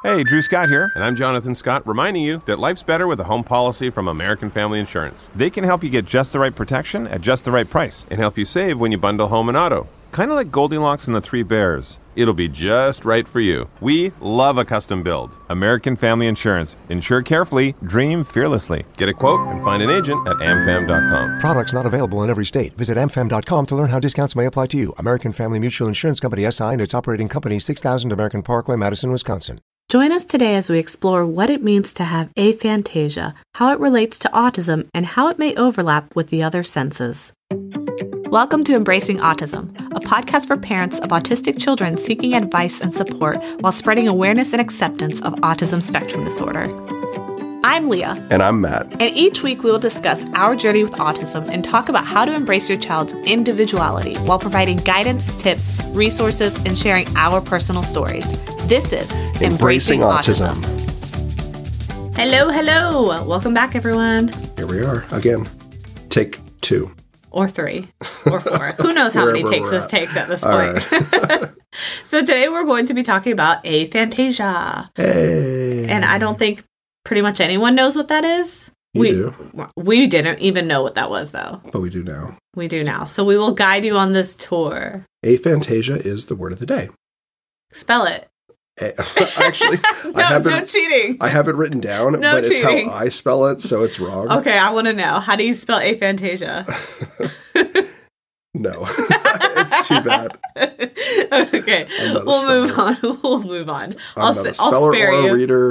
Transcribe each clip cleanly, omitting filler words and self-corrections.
Hey, Drew Scott here, and I'm Jonathan Scott, reminding you that life's better with a home policy from American Family Insurance. They can help you get just the right protection at just the right price and help you save when you bundle home and auto. Kind of like Goldilocks and the Three Bears. It'll be just right for you. We love a custom build. American Family Insurance. Insure carefully, dream fearlessly. Get a quote and find an agent at amfam.com. Products not available in every state. Visit amfam.com to learn how discounts may apply to you. American Family Mutual Insurance Company, SI, and its operating company, 6000 American Parkway, Madison, Wisconsin. Join us today as we explore what it means to have aphantasia, how it relates to autism, and how it may overlap with the other senses. Welcome to Embracing Autism, a podcast for parents of autistic children seeking advice and support while spreading awareness and acceptance of autism spectrum disorder. I'm Leah. And I'm Matt. And each week we will discuss our journey with autism and talk about how to embrace your child's individuality while providing guidance, tips, resources, and sharing our personal stories. This is Embracing Autism. Hello. Welcome back, everyone. Here we are again. Take 2. Or 3. Or 4. Who knows how many takes this takes at this point. Right. So today we're going to be talking about aphantasia. Hey. And I don't think pretty much anyone knows what that is. We didn't even know what that was, though. But we do now. We do now. So we will guide you on this tour. Aphantasia is the word of the day. Spell it. Actually, no cheating. I have it written down, but cheating. It's how I spell it, so it's wrong. Okay, I want to know. How do you spell aphantasia? No. It's too bad. Okay, we'll move on. I'm not a speller or a reader.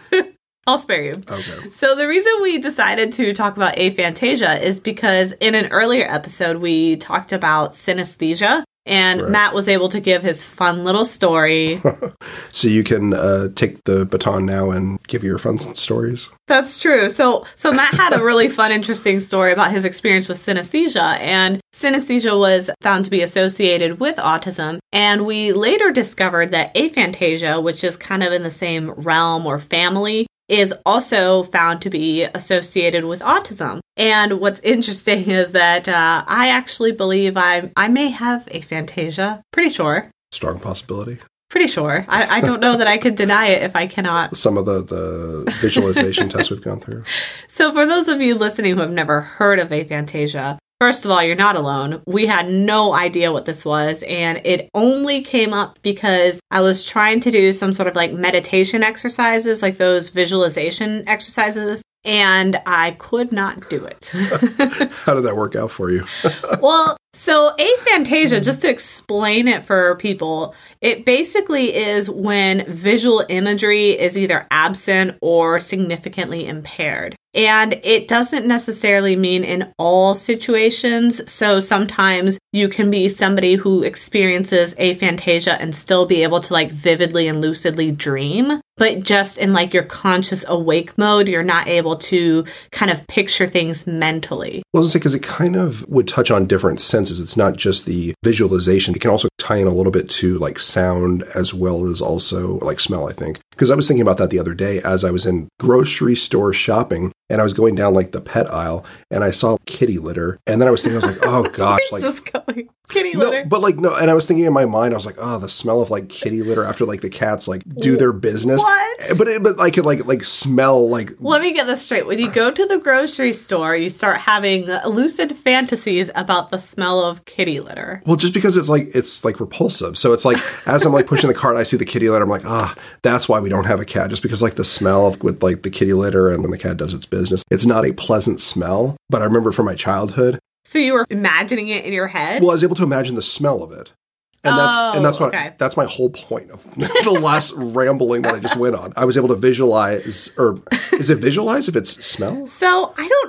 I'll spare you. Okay. So the reason we decided to talk about aphantasia is because in an earlier episode, we talked about synesthesia. And right. Matt was able to give his fun little story. So you can take the baton now and give your fun stories? That's true. So Matt had a really fun, interesting story about his experience with synesthesia. And synesthesia was found to be associated with autism. And we later discovered that aphantasia, which is kind of in the same realm or family, is also found to be associated with autism. And what's interesting is that I actually believe I may have aphantasia. Pretty sure. Strong possibility. Pretty sure. I don't know that I could deny it if I cannot. Some of the visualization tests we've gone through. So for those of you listening who have never heard of aphantasia, first of all, you're not alone. We had no idea what this was, and it only came up because I was trying to do some sort of like meditation exercises, like those visualization exercises, and I could not do it. How did that work out for you? Well, so aphantasia, just to explain it for people, it basically is when visual imagery is either absent or significantly impaired. And it doesn't necessarily mean in all situations. So sometimes you can be somebody who experiences aphantasia and still be able to like vividly and lucidly dream. But just in like your conscious awake mode, you're not able to kind of picture things mentally. Well, I was going to say, because it kind of would touch on different senses. It's not just the visualization. It can also tie in a little bit to like sound as well as also like smell, I think. Because I was thinking about that the other day as I was in grocery store shopping and I was going down like the pet aisle and I saw kitty litter. And then I was thinking, I was like, oh gosh. Where's this going? Kitty litter? No, but like, no. And I was thinking in my mind, I was like, oh, the smell of like kitty litter after like the cats like do their business. What? But I could like smell like. Let me get this straight. When you go to the grocery store, you start having lucid fantasies about the smell of kitty litter. Well, just because it's like repulsive. So it's like, as I'm like pushing the cart, I see the kitty litter. I'm like, that's why we don't have a cat. Just because like the smell of with like the kitty litter and when the cat does its business, it's not a pleasant smell. But I remember from my childhood. So you were imagining it in your head? Well, I was able to imagine the smell of it. And that's my whole point of the last rambling that I just went on. I was able to visualize, or is it visualize if it's smell? So I don't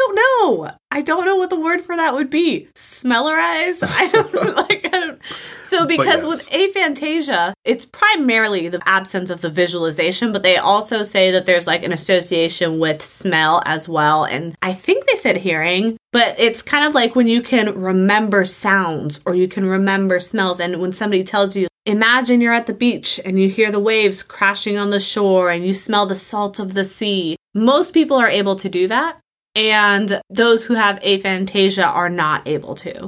know. I don't know what the word for that would be. Smellerize? So because with aphantasia, it's primarily the absence of the visualization, but they also say that there's like an association with smell as well. And I think they said hearing, but it's kind of like when you can remember sounds or you can remember smells. And when somebody tells you, imagine you're at the beach and you hear the waves crashing on the shore and you smell the salt of the sea. Most people are able to do that. And those who have aphantasia are not able to.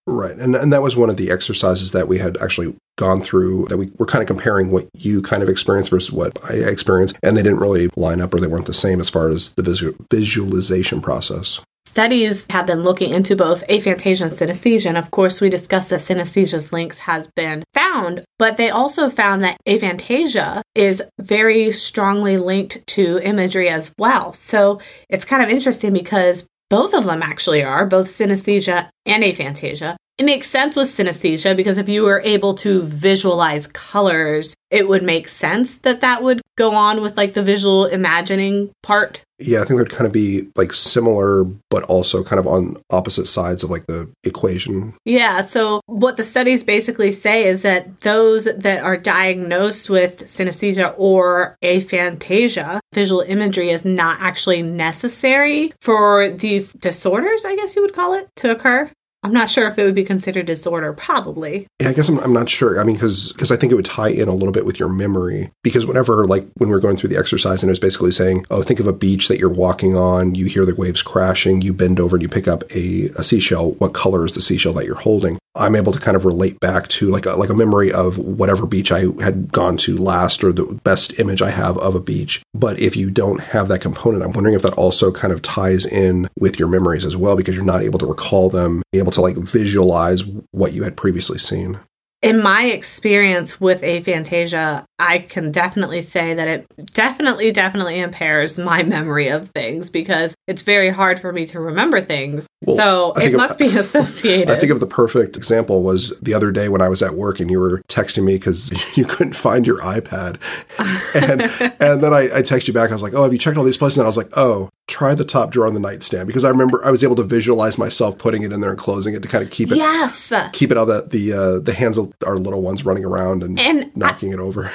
Right. And that was one of the exercises that we had actually gone through, that we were kind of comparing what you kind of experienced versus what I experienced. And they didn't really line up, or they weren't the same as far as the visualization process. Studies have been looking into both aphantasia and synesthesia. And of course, we discussed that synesthesia's links has been found, but they also found that aphantasia is very strongly linked to imagery as well. So it's kind of interesting because both of them actually are, both synesthesia and aphantasia. It makes sense with synesthesia because if you were able to visualize colors, it would make sense that that would go on with like the visual imagining part. Yeah, I think they'd kind of be like similar, but also kind of on opposite sides of like the equation. Yeah, so what the studies basically say is that those that are diagnosed with synesthesia or aphantasia, visual imagery is not actually necessary for these disorders, I guess you would call it, to occur. I'm not sure if it would be considered disorder, probably. Yeah, I guess I'm not sure. I mean, because I think it would tie in a little bit with your memory. Because whenever, like, when we were going through the exercise and it was basically saying, oh, think of a beach that you're walking on, you hear the waves crashing, you bend over and you pick up a seashell. What color is the seashell that you're holding? I'm able to kind of relate back to like a memory of whatever beach I had gone to last, or the best image I have of a beach. But if you don't have that component, I'm wondering if that also kind of ties in with your memories as well, because you're not able to recall them, able to like visualize what you had previously seen. In my experience with aphantasia, I can definitely say that it definitely impairs my memory of things because it's very hard for me to remember things. Well, so it must be associated. I think of the perfect example was the other day when I was at work and you were texting me because you couldn't find your iPad. And then I text you back. I was like, oh, have you checked all these places? And I was like, oh, try the top drawer on the nightstand, because I remember I was able to visualize myself putting it in there and closing it to kind of keep it out of the hands of our little ones running around and knocking it over.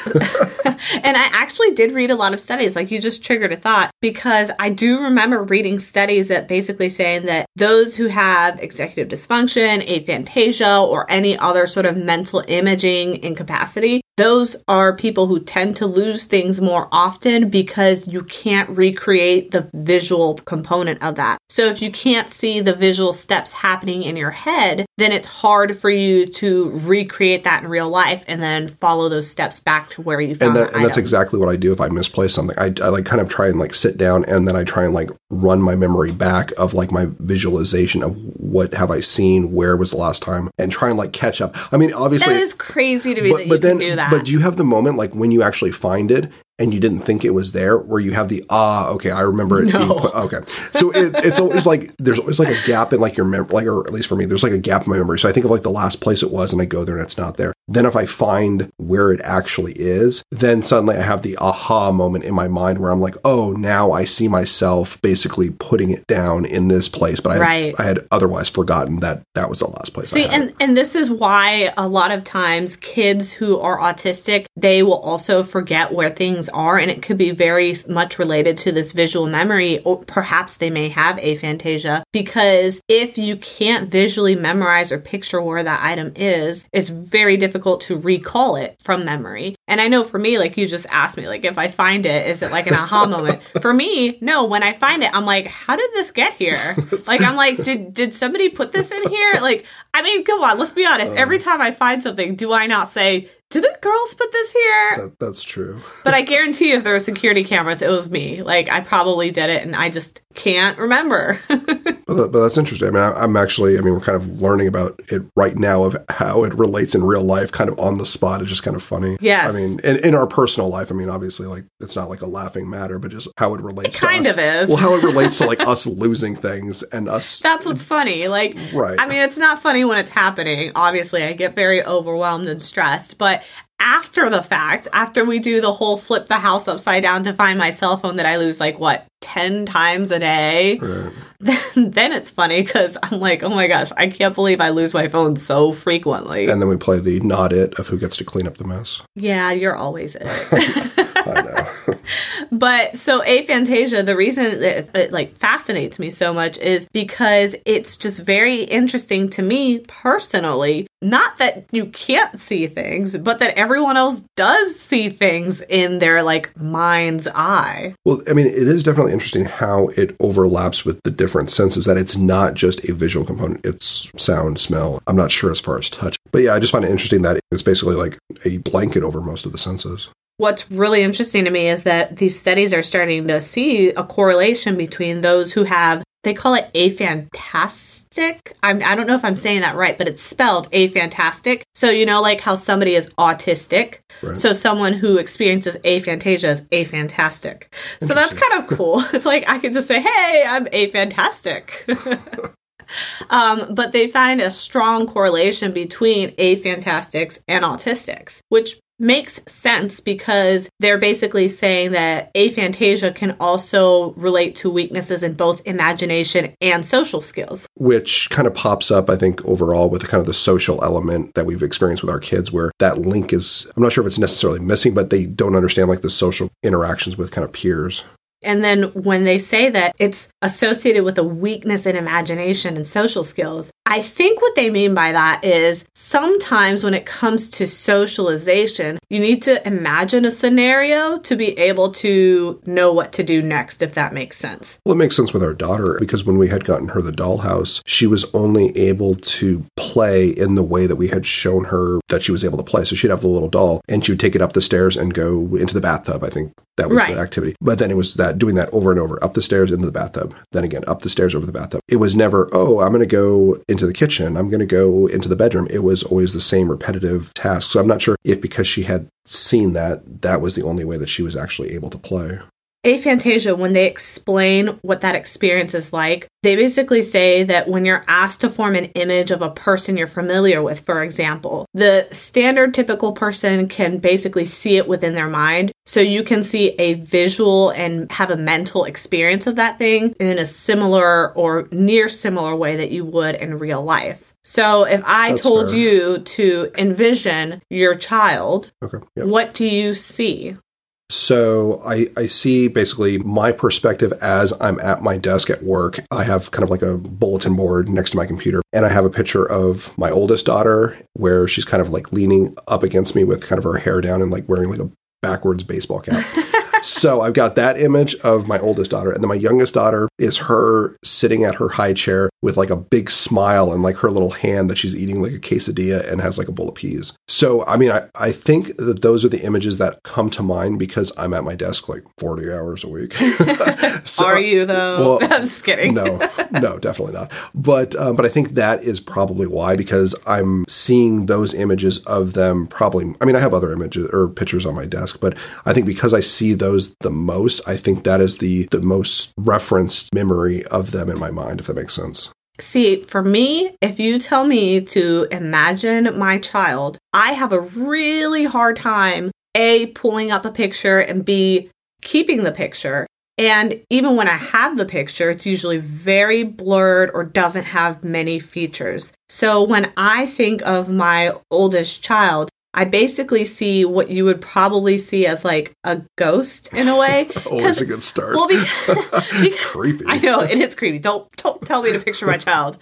And I actually did read a lot of studies, like you just triggered a thought, because I do remember reading studies that basically saying that those who have executive dysfunction, aphantasia, or any other sort of mental imaging incapacity, those are people who tend to lose things more often because you can't recreate the visual component of that. So if you can't see the visual steps happening in your head, then it's hard for you to recreate that in real life and then follow those steps back to where you found and that's exactly what I do if I misplace something. I like kind of try and like sit down and then I try and like run my memory back of like my visualization of what have I seen, where was the last time, and try and like catch up. I mean, obviously that is crazy to me that you can do that. But do you have the moment like when you actually find it and you didn't think it was there, where you have the, okay, I remember it being put, okay. So it's always like, there's always like a gap in like your memory, like, or at least for me, there's like a gap in my memory. So I think of like the last place it was and I go there and it's not there. Then if I find where it actually is, then suddenly I have the aha moment in my mind where I'm like, oh, now I see myself basically putting it down in this place. But I had otherwise forgotten that that was the last place. See, and this is why a lot of times kids who are autistic, they will also forget where things are, and it could be very much related to this visual memory, or perhaps they may have aphantasia, because if you can't visually memorize or picture where that item is, it's very difficult to recall it from memory. And I know for me, like you just asked me, like if I find it, is it like an aha moment? For me, no, when I find it, I'm like, how did this get here? Like, I'm like, did somebody put this in here? Like, I mean, come on, let's be honest. Every time I find something, do I not say, did the girls put this here? That's true. But I guarantee you if there were security cameras, it was me. Like, I probably did it, and I just can't remember. But that's interesting. I mean, I'm actually, we're kind of learning about it right now of how it relates in real life, kind of on the spot. It's just kind of funny. Yes. I mean, in our personal life, I mean, obviously, like, it's not like a laughing matter, but just how it relates to us. It kind of is. Well, how it relates to, like, us losing things and us. That's what's funny. Like, right. I mean, it's not funny when it's happening. Obviously, I get very overwhelmed and stressed, but after the fact, after we do the whole flip the house upside down to find my cell phone that I lose, like, 10 times a day, right. Then it's funny because I'm like, oh my gosh, I can't believe I lose my phone so frequently. And then we play the not it of who gets to clean up the mess. Yeah, you're always it. I know. But so aphantasia, the reason that it like fascinates me so much is because it's just very interesting to me personally. Not that you can't see things, but that everyone else does see things in their like mind's eye. Well, I mean, it is definitely interesting how it overlaps with the different senses, that it's not just a visual component. It's sound, smell. I'm not sure as far as touch. But yeah, I just find it interesting that it's basically like a blanket over most of the senses. What's really interesting to me is that these studies are starting to see a correlation between those who have, they call it aphantastic. I don't know if I'm saying that right, but it's spelled aphantastic. So, you know, like how somebody is autistic. Right. So someone who experiences aphantasia is aphantastic. So that's kind of cool. It's like I can just say, hey, I'm aphantastic. But they find a strong correlation between aphantastics and autistics, which makes sense because they're basically saying that aphantasia can also relate to weaknesses in both imagination and social skills. Which kind of pops up, I think, overall with kind of the social element that we've experienced with our kids, where that link is, I'm not sure if it's necessarily missing, but they don't understand like the social interactions with kind of peers. And then when they say that it's associated with a weakness in imagination and social skills, I think what they mean by that is sometimes when it comes to socialization, you need to imagine a scenario to be able to know what to do next, if that makes sense. Well, it makes sense with our daughter because when we had gotten her the dollhouse, she was only able to play in the way that we had shown her that she was able to play. So she'd have the little doll and she would take it up the stairs and go into the bathtub. I think that was the activity. But then it was that doing that over and over, up the stairs into the bathtub, then again, up the stairs over the bathtub. It was never, oh, I'm going to go into the kitchen, I'm going to go into the bedroom. It was always the same repetitive task. So I'm not sure if because she had seen that, that was the only way that she was actually able to play. Aphantasia, when they explain what that experience is like, they basically say that when you're asked to form an image of a person you're familiar with, for example, the standard typical person can basically see it within their mind. So you can see a visual and have a mental experience of that thing in a similar or near similar way that you would in real life. So if I told you to envision your child, what do you see? So I see basically my perspective as I'm at my desk at work. I have kind of like a bulletin board next to my computer, and I have a picture of my oldest daughter where she's kind of like leaning up against me with kind of her hair down and like wearing like a backwards baseball cap. So I've got that image of my oldest daughter. And then my youngest daughter is her sitting at her high chair with like a big smile and like her little hand that she's eating like a quesadilla and has like a bowl of peas. So, I mean, I think that those are the images that come to mind because I'm at my desk like 40 hours a week. So, are you though? Well, I'm just kidding. No, definitely not. But I think that is probably why, because I'm seeing those images of them probably, I mean, I have other images or pictures on my desk, but I think because I see those the most, I think that is the most referenced memory of them in my mind, if that makes sense. See, for me, if you tell me to imagine my child, I have a really hard time, A, pulling up a picture, and B, keeping the picture. And even when I have the picture, it's usually very blurred or doesn't have many features. So when I think of my oldest child, I basically see what you would probably see as like a ghost in a way. Always a good start. Well, because creepy. I know, it is creepy. Don't tell me to picture my child.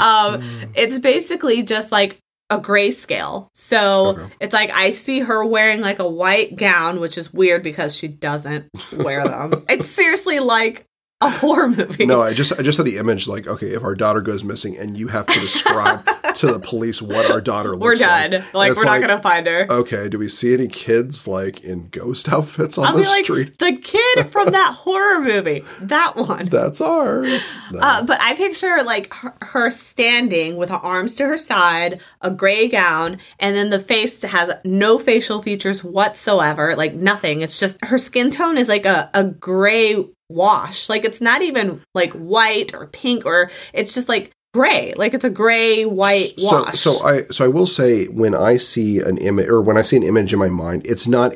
It's basically just like a grayscale. So It's like I see her wearing like a white gown, which is weird because she doesn't wear them. It's seriously like a horror movie. No, I just had the image like, okay, if our daughter goes missing and you have to describe to the police what our daughter looks like. We're done. Like, we're not going to find her. Okay, do we see any kids like in ghost outfits on the street? The kid from that horror movie. That one. That's ours. No. But I picture like her standing with her arms to her side, a gray gown, and then the face has no facial features whatsoever, like nothing. It's just her skin tone is like a gray wash. Like it's not even like white or pink, or it's just like gray. Like it's a gray white wash. So I will say when I see an image, or when I see an image in my mind, it's not a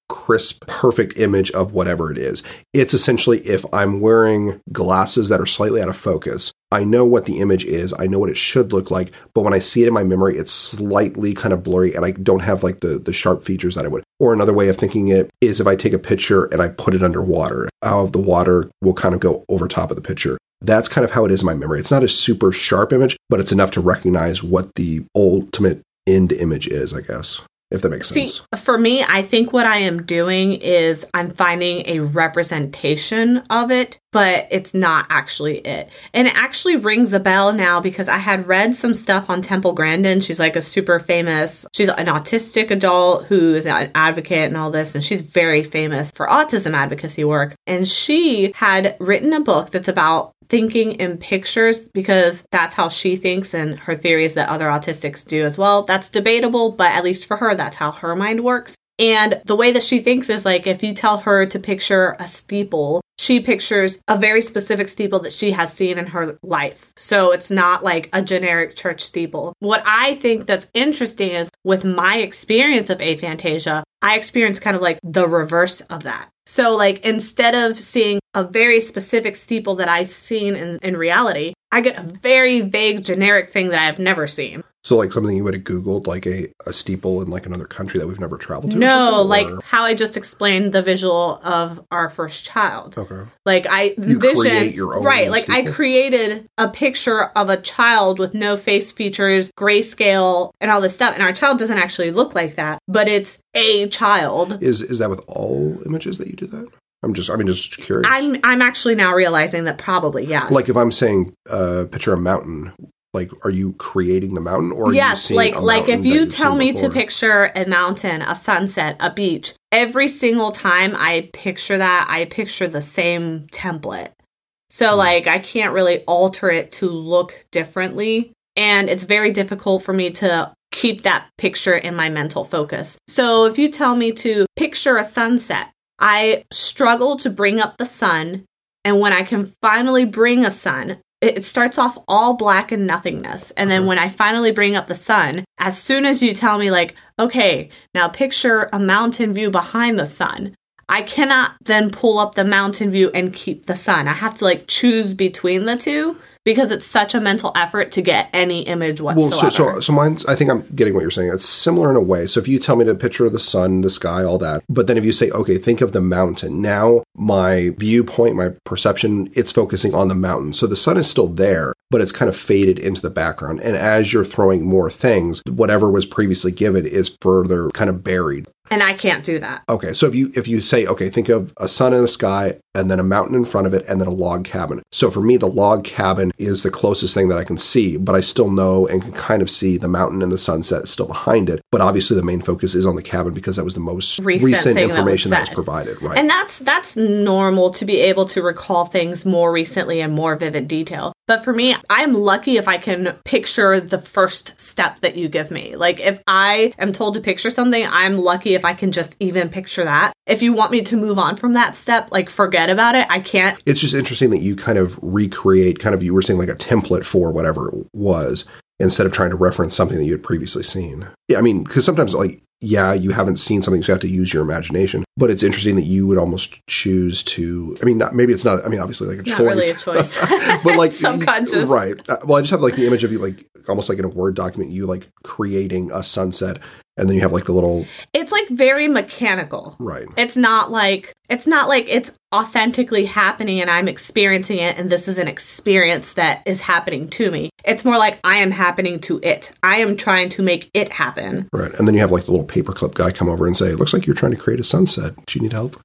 crisp, perfect image of whatever it is. It's essentially if I'm wearing glasses that are slightly out of focus, I know what the image is, I know what it should look like, but when I see it in my memory, it's slightly kind of blurry and I don't have like the sharp features that I would. Or another way of thinking it is if I take a picture and I put it underwater, how the water will kind of go over top of the picture. That's kind of how it is in my memory. It's not a super sharp image, but it's enough to recognize what the ultimate end image is, I guess. If that makes sense. For me, I think what I am doing is I'm finding a representation of it, but it's not actually it. And it actually rings a bell now because I had read some stuff on Temple Grandin. She's like a super famous, she's an autistic adult who is an advocate and all this, and she's very famous for autism advocacy work. And she had written a book that's about thinking in pictures because that's how she thinks, and her theory is that other autistics do as well. That's debatable, but at least for her, that's how her mind works. And the way that she thinks is like if you tell her to picture a steeple, she pictures a very specific steeple that she has seen in her life. So it's not like a generic church steeple. What I think that's interesting is with my experience of aphantasia, I experience kind of like the reverse of that. So like instead of seeing a very specific steeple that I've seen in reality, I get a very vague generic thing that I've never seen. So like something you would have Googled, like a steeple in like another country that we've never traveled to? No, like how I just explained the visual of our first child. Okay. Like you create your own right, like steeple? I created a picture of a child with no face features, grayscale, and all this stuff. And our child doesn't actually look like that, but it's a child. Is that with all images that you do that? I'm just curious. I'm actually now realizing that probably, yes. Like if I'm saying picture a mountain, like are you creating the mountain or are you seeing a like if mountain you that tell me you've seen to before? picture a mountain, a sunset, a beach, every single time I picture that, I picture the same template. So like I can't really alter it to look differently, and it's very difficult for me to keep that picture in my mental focus. So if you tell me to picture a sunset, I struggle to bring up the sun, and when I can finally bring a sun, it starts off all black and nothingness. And then when I finally bring up the sun, as soon as you tell me like, okay, now picture a mountain view behind the sun, I cannot then pull up the mountain view and keep the sun. I have to like choose between the two because it's such a mental effort to get any image whatsoever. Well, so mine's, I think I'm getting what you're saying. It's similar in a way. So if you tell me to picture the sun, the sky, all that, but then if you say, okay, think of the mountain. Now my viewpoint, my perception, it's focusing on the mountain. So the sun is still there, but it's kind of faded into the background. And as you're throwing more things, whatever was previously given is further kind of buried. And I can't do that. Okay, so if you say, okay, think of a sun in the sky and then a mountain in front of it and then a log cabin. So for me, the log cabin is the closest thing that I can see, but I still know and can kind of see the mountain and the sunset still behind it. But obviously the main focus is on the cabin because that was the most recent information that was provided. Right. And that's normal to be able to recall things more recently and more vivid detail. But for me, I'm lucky if I can picture the first step that you give me. Like if I am told to picture something, I'm lucky if I can just even picture that. If you want me to move on from that step, like forget about it, I can't. It's just interesting that you kind of recreate, kind of, you were saying like a template for whatever it was, instead of trying to reference something that you had previously seen. Yeah, I mean, because sometimes like, yeah, you haven't seen something, so you have to use your imagination. But it's interesting that you would almost choose to, I mean, maybe it's not, I mean, obviously like a choice. Not really a choice. But like, subconscious. Right. Well, I just have like the image of you, like almost like in a Word document, you like creating a sunset. And then you have like the little... It's like very mechanical. Right. It's not like it's authentically happening and I'm experiencing it and this is an experience that is happening to me. It's more like I am happening to it. I am trying to make it happen. Right. And then you have like the little paperclip guy come over and say, it looks like you're trying to create a sunset. Do you need help?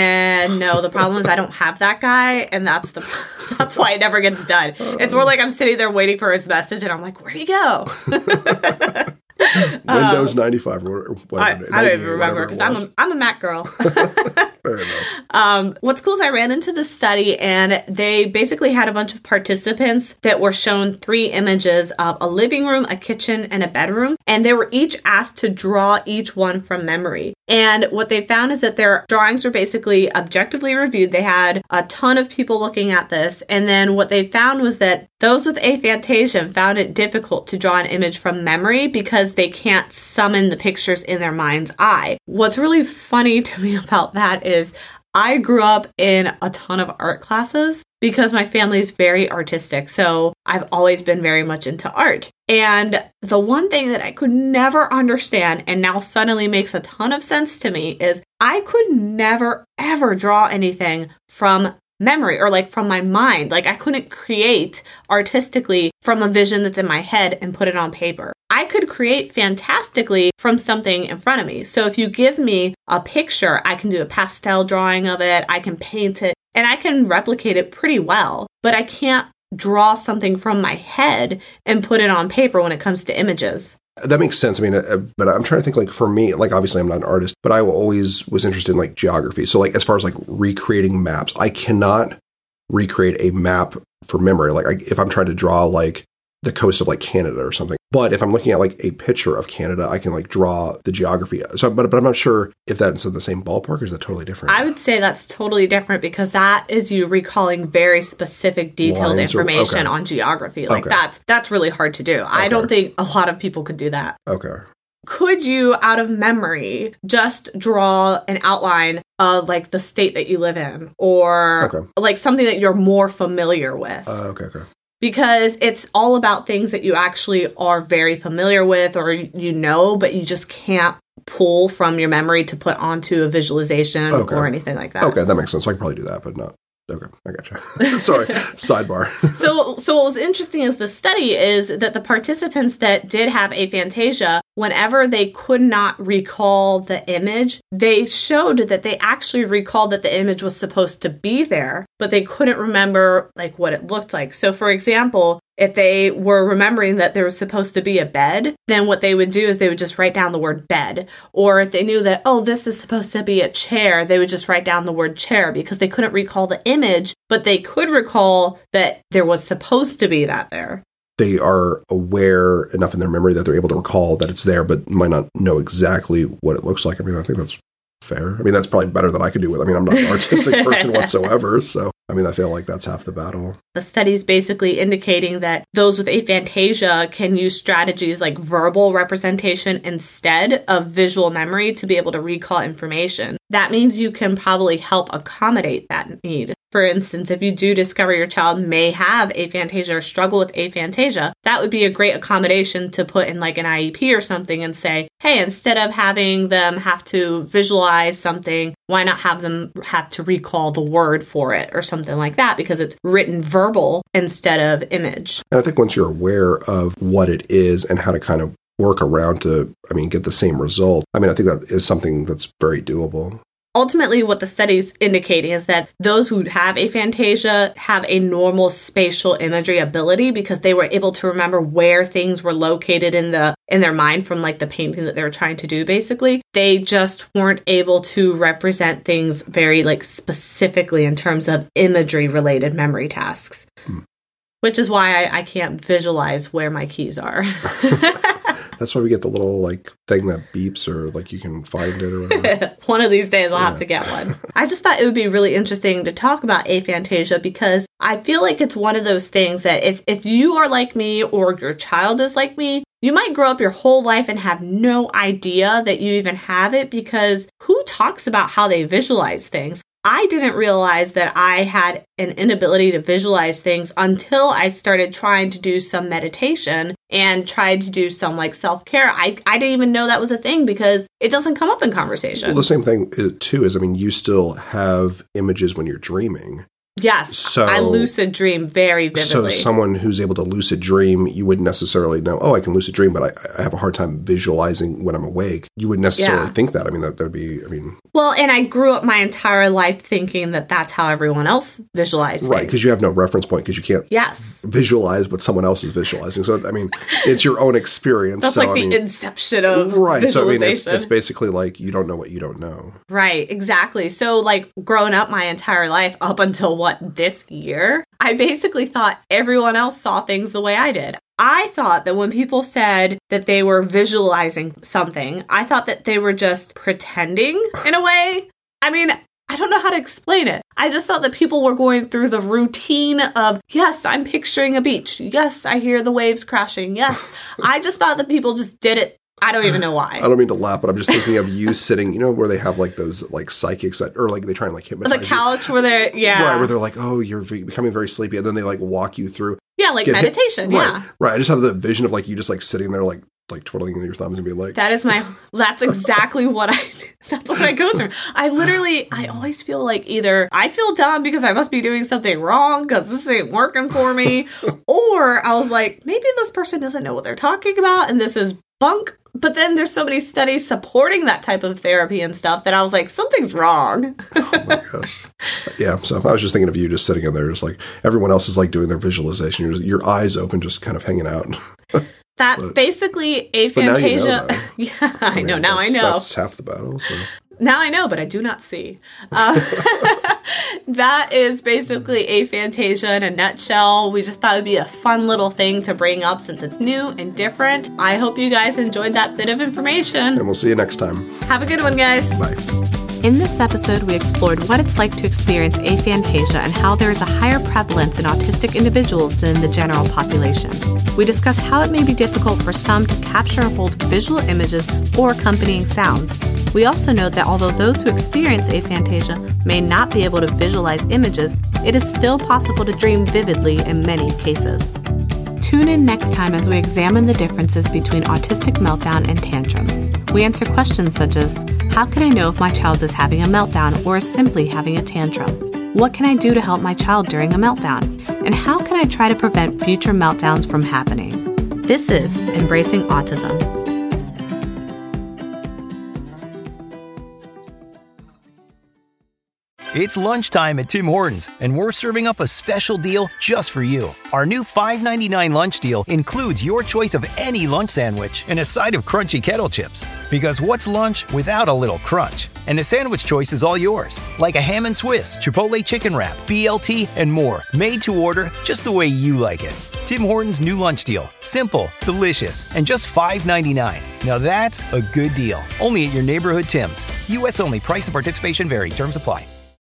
And no, the problem is I don't have that guy, and that's why it never gets done. It's more like I'm sitting there waiting for his message and I'm like, where'd he go? Windows 95 or whatever. I don't even remember because I'm a Mac girl. Fair enough. What's cool is I ran into this study and they basically had a bunch of participants that were shown 3 images of a living room, a kitchen, and a bedroom. And they were each asked to draw each one from memory. And what they found is that their drawings were basically objectively reviewed. They had a ton of people looking at this. And then what they found was that those with aphantasia found it difficult to draw an image from memory because they can't summon the pictures in their mind's eye. What's really funny to me about that is I grew up in a ton of art classes because my family is very artistic. So I've always been very much into art. And the one thing that I could never understand and now suddenly makes a ton of sense to me is I could never, ever draw anything from memory or like from my mind. Like I couldn't create artistically from a vision that's in my head and put it on paper. I could create fantastically from something in front of me. So if you give me a picture, I can do a pastel drawing of it, I can paint it, and I can replicate it pretty well, but I can't draw something from my head and put it on paper when it comes to images. That makes sense. I mean, but I'm trying to think, like, for me, like, obviously I'm not an artist, but I always was interested in, like, geography. So, like, as far as, like, recreating maps, I cannot recreate a map for memory. Like, if I'm trying to draw, like, the coast of, like, Canada or something. But if I'm looking at, like, a picture of Canada, I can, like, draw the geography. So, but I'm not sure if that's in the same ballpark or is that totally different? I would say that's totally different because that is you recalling very specific, detailed information on geography. Like, that's really hard to do. Okay. I don't think a lot of people could do that. Okay. Could you, out of memory, just draw an outline of, like, the state that you live in or, like, something that you're more familiar with? Okay. Because it's all about things that you actually are very familiar with or you know, but you just can't pull from your memory to put onto a visualization or anything like that. Okay, that makes sense. So I can probably do that, but not. Okay, I gotcha. Sorry, sidebar. So what was interesting is the study is that the participants that did have aphantasia, whenever they could not recall the image, they showed that they actually recalled that the image was supposed to be there, but they couldn't remember like what it looked like. So for example, if they were remembering that there was supposed to be a bed, then what they would do is they would just write down the word bed. Or if they knew that, oh, this is supposed to be a chair, they would just write down the word chair because they couldn't recall the image, but they could recall that there was supposed to be that there. They are aware enough in their memory that they're able to recall that it's there, but might not know exactly what it looks like. I mean, I think that's fair. I mean, that's probably better than I could do with. I mean, I'm not an artistic person whatsoever. So, I mean, I feel like that's half the battle. The study's basically indicating that those with aphantasia can use strategies like verbal representation instead of visual memory to be able to recall information. That means you can probably help accommodate that need. For instance, if you do discover your child may have aphantasia or struggle with aphantasia, that would be a great accommodation to put in like an IEP or something and say, hey, instead of having them have to visualize something, why not have them have to recall the word for it or something like that because it's written verbal instead of image. And I think once you're aware of what it is and how to kind of work around to, get the same result, I think that is something that's very doable. Ultimately, what the study's indicating is that those who have aphantasia have a normal spatial imagery ability because they were able to remember where things were located in their mind from like the painting that they were trying to do, basically. They just weren't able to represent things very like specifically in terms of imagery related memory tasks. Which is why I can't visualize where my keys are. That's why we get the little like thing that beeps or like you can find it or whatever. One of these days I'll have to get one. I just thought it would be really interesting to talk about aphantasia because I feel like it's one of those things that if you are like me or your child is like me, you might grow up your whole life and have no idea that you even have it because who talks about how they visualize things? I didn't realize that I had an inability to visualize things until I started trying to do some meditation and tried to do some like self-care. I didn't even know that was a thing because it doesn't come up in conversation. Well, the same thing too is, you still have images when you're dreaming. Yes. So I lucid dream very vividly. So someone who's able to lucid dream, you wouldn't necessarily know, oh, I can lucid dream, but I have a hard time visualizing when I'm awake. You wouldn't necessarily think that. I mean, that would be, Well, and I grew up my entire life thinking that that's how everyone else visualized right, things. because you have no reference point, because you can't visualize what someone else is visualizing. So, I mean, it's your own experience. That's so, like the inception of right. So, I mean, it's basically like you don't know what you don't know. Right, exactly. So, like, growing up my entire life up until this year, I basically thought everyone else saw things the way I did. I thought that when people said that they were visualizing something, I thought that they were just pretending in a way. I mean, I don't know how to explain it. I just thought that people were going through the routine of, yes, I'm picturing a beach. Yes, I hear the waves crashing. Yes. I just thought that people just did it. I don't even know why. I don't mean to laugh, but I'm just thinking of you sitting, where they have like those like psychics that, or like they try and like hypnotize the couch where they're, right, where they're like, oh, you're becoming very sleepy. And then they like walk you through. Yeah, like meditation. Right. I just have the vision of like you just like sitting there like twiddling your thumbs and being like, that's exactly what that's what I go through. I always feel like either I feel dumb because I must be doing something wrong because this ain't working for me, or I was like, maybe this person doesn't know what they're talking about and this is bunk. But then there's so many studies supporting that type of therapy and stuff that I was like, something's wrong. Oh my gosh. Yeah. So I was just thinking of you just sitting in there, just like everyone else is like doing their visualization. Your eyes open, just kind of hanging out. That's basically aphantasia. Yeah, I know. Now I know. That's half the battle. So. Now I know, but I do not see. That is basically aphantasia in a nutshell. We just thought it would be a fun little thing to bring up since it's new and different. I hope you guys enjoyed that bit of information. And we'll see you next time. Have a good one, guys. Bye. In this episode, we explored what it's like to experience aphantasia and how there is a higher prevalence in autistic individuals than the general population. We discuss how it may be difficult for some to capture both visual images or accompanying sounds. We also note that although those who experience aphantasia may not be able to visualize images, it is still possible to dream vividly in many cases. Tune in next time as we examine the differences between autistic meltdown and tantrums. We answer questions such as, how can I know if my child is having a meltdown or is simply having a tantrum? What can I do to help my child during a meltdown? And how can I try to prevent future meltdowns from happening? This is Embracing Autism. It's lunchtime at Tim Hortons, and we're serving up a special deal just for you. Our new $5.99 lunch deal includes your choice of any lunch sandwich and a side of crunchy kettle chips. Because what's lunch without a little crunch? And the sandwich choice is all yours, like a ham and Swiss, Chipotle chicken wrap, BLT, and more, made to order just the way you like it. Tim Hortons' new lunch deal. Simple, delicious, and just $5.99. Now that's a good deal. Only at your neighborhood Tim's. U.S. only. Price and participation vary. Terms apply.